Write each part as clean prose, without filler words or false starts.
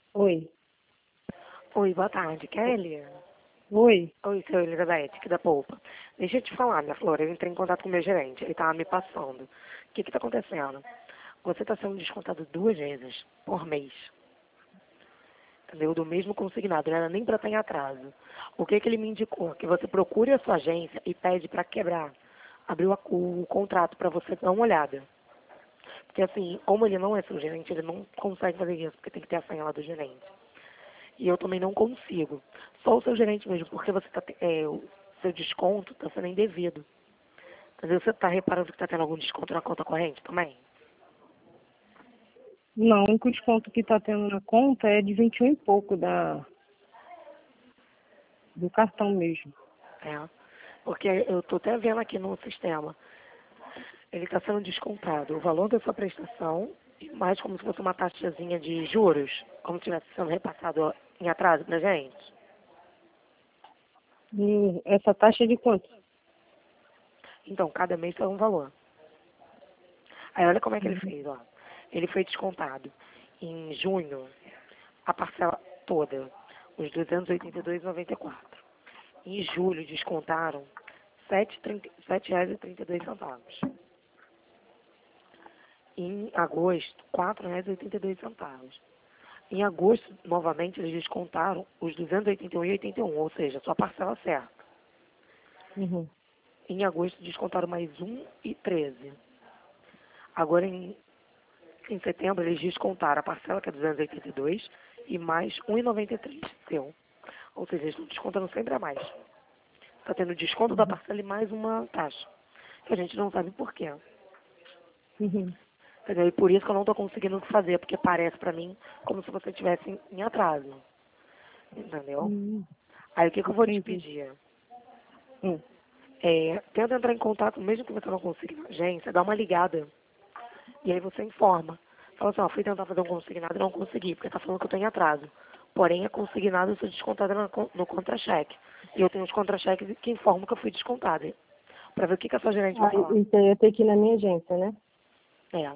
Oi. Oi, boa tarde, Kelly. Oi. Oi, seu Elizabeth, aqui da Polpa. Deixa eu te falar, minha flor, eu entrei em contato com o meu gerente, ele tava me passando. O que que tá acontecendo? Você tá sendo descontado 2 vezes por mês, entendeu? Do mesmo consignado, não era nem pra estar em atraso. O que que ele me indicou? Que você procure a sua agência e pede pra quebrar. Abriu o contrato pra você dar uma olhada. Porque assim, como ele não é seu gerente, ele não consegue fazer isso, porque tem que ter a senha lá do gerente. E eu também não consigo. Só o seu gerente mesmo, porque o seu desconto está sendo indevido. Às vezes você está reparando que está tendo algum desconto na conta corrente também? Não, o único desconto que tá tendo na conta é de 21 e pouco do cartão mesmo. É. Porque eu estou até vendo aqui no sistema. Ele está sendo descontado o valor da sua prestação, mais como se fosse uma taxazinha de juros, como se estivesse sendo repassado em atraso pra gente. E essa taxa é de quanto? Então, cada mês é um valor. Aí olha como é que ele Uhum. fez, ó. Ele foi descontado em junho a parcela toda, os 282,94. Em julho descontaram R$ 7,32. Em agosto, R$ 4,82. Em agosto, novamente, eles descontaram os 281,81, ou seja, a sua parcela certa. Uhum. Em agosto, descontaram mais 1,13. Agora, em setembro, eles descontaram a parcela, que é 282, e mais 1,93 seu. Ou seja, eles estão descontando sempre a mais. Está tendo desconto da Uhum. parcela e mais uma taxa, que a gente não sabe por quê. Uhum. Entendeu? E por isso que eu não estou conseguindo fazer, porque parece para mim como se você estivesse em atraso. Entendeu? Uhum. Aí o que, que eu vou te Entendi. pedir? Hum. Tenta entrar em contato, mesmo que você não consiga na agência, dá uma ligada. E aí você informa. Fala assim, ó, fui tentar fazer um consignado e não consegui, porque tá falando que eu tenho atraso. Porém, é consignado, eu sou descontada no contra-cheque. E eu tenho os contra-cheques que informam que eu fui descontada. Pra ver o que, que a sua gerente vai Aí, falar. isso aí eu tenho que ir na minha agência, né? É.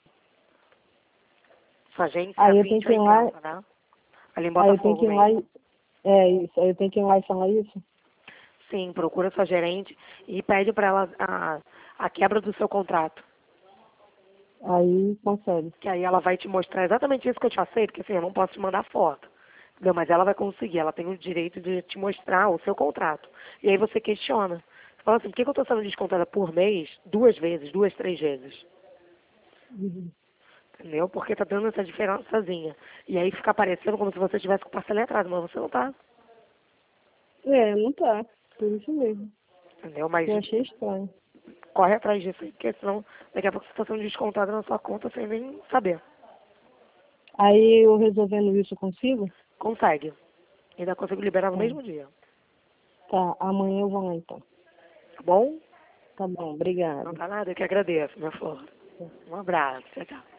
Sua agência é a Aí eu tenho que ir lá, 2080, né? Ali em aí eu tenho Botafogo que ir lá mesmo. e. É isso, aí eu tenho que ir lá e falar isso. Sim, procura sua gerente e pede para ela a quebra do seu contrato. Aí consegue. Que aí ela vai te mostrar exatamente isso que eu te passei, porque assim, eu não posso te mandar foto. Entendeu? Mas ela vai conseguir, ela tem o direito de te mostrar o seu contrato. E aí você questiona. Você fala assim, por que eu estou sendo descontada por mês 2 vezes, 2, 3 vezes? Uhum. Entendeu? Porque tá dando essa diferençazinha. E aí fica parecendo como se você tivesse com parcela em atraso, mas você não tá. É, não tá. Por isso mesmo. Entendeu? Mas Eu achei estranho. corre atrás disso aí, porque senão daqui a pouco você está sendo descontada na sua conta sem nem saber. Aí eu resolvendo isso consigo? Consegue. Ainda consigo liberar no Tá. mesmo dia. Tá, amanhã eu vou lá então. Tá bom? Tá bom, Não obrigada. tá nada, eu que agradeço, minha flor. Um abraço. Tchau, tchau.